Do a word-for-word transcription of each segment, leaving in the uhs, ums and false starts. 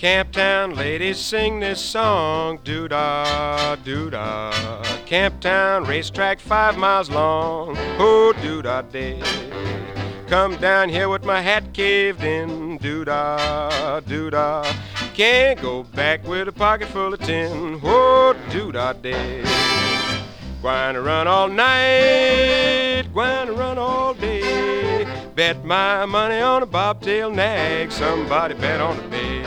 Camptown ladies sing this song, doo-dah, doo-dah. Camptown racetrack five miles long, oh, doo-dah day. Come down here with my hat caved in, doo-dah, doo-dah. Can't go back with a pocket full of tin, oh, doo-dah day. Gwine run all night, gwine run all day. Bet my money on a bobtail nag, somebody bet on the bay.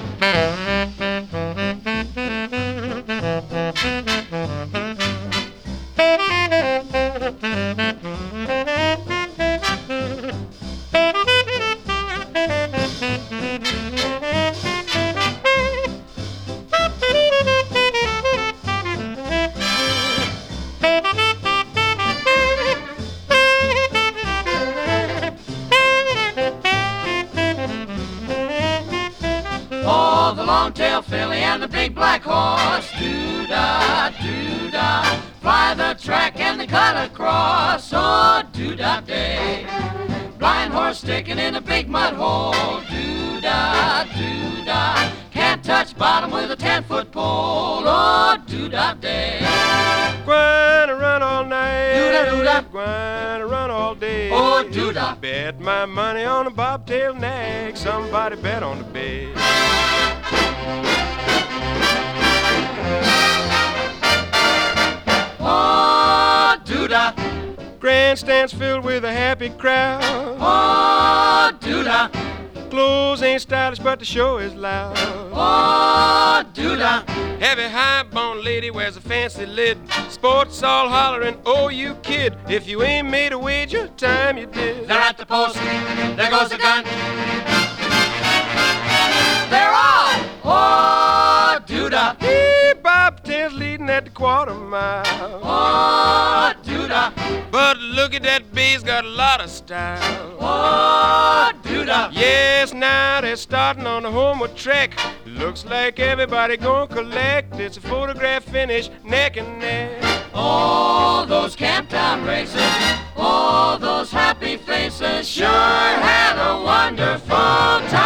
Oh, the long-tail filly and the big black horse, doo-dah, doo-dah. Fly the track and they cut across, oh, doo-dah day. Blind horse sticking in a big mud hole, doo-dah, doo-dah. Can't touch bottom with a ten-foot pole, oh, doo-dah day. Gwine run all night, Doo-dah, doo-dah. gwine run all day. Oh, doo-dah. Bet my money on a bobtail nag, somebody bet on the bay. Oh, doo-dah, Grandstands filled with a happy crowd. oh, doo-dah, Clothes ain't stylish, but the show is loud. oh, doo-dah. Heavy high-bone lady wears a fancy lid. Sports all hollering, oh, you kid. If you ain't made a wager, time you did. They're at the post, there goes the gun. They're all, oh, doo-dah, Hey, bobtail's leading at the quarter mile. oh, doo-dah, But look at that bay's got a lot of style. oh, doo-dah. Yes, now they're starting on the homeward trek. Looks like everybody gonna collect. It's a photograph finish, neck and neck. All those Camptown races, all those happy faces sure had a wonderful time.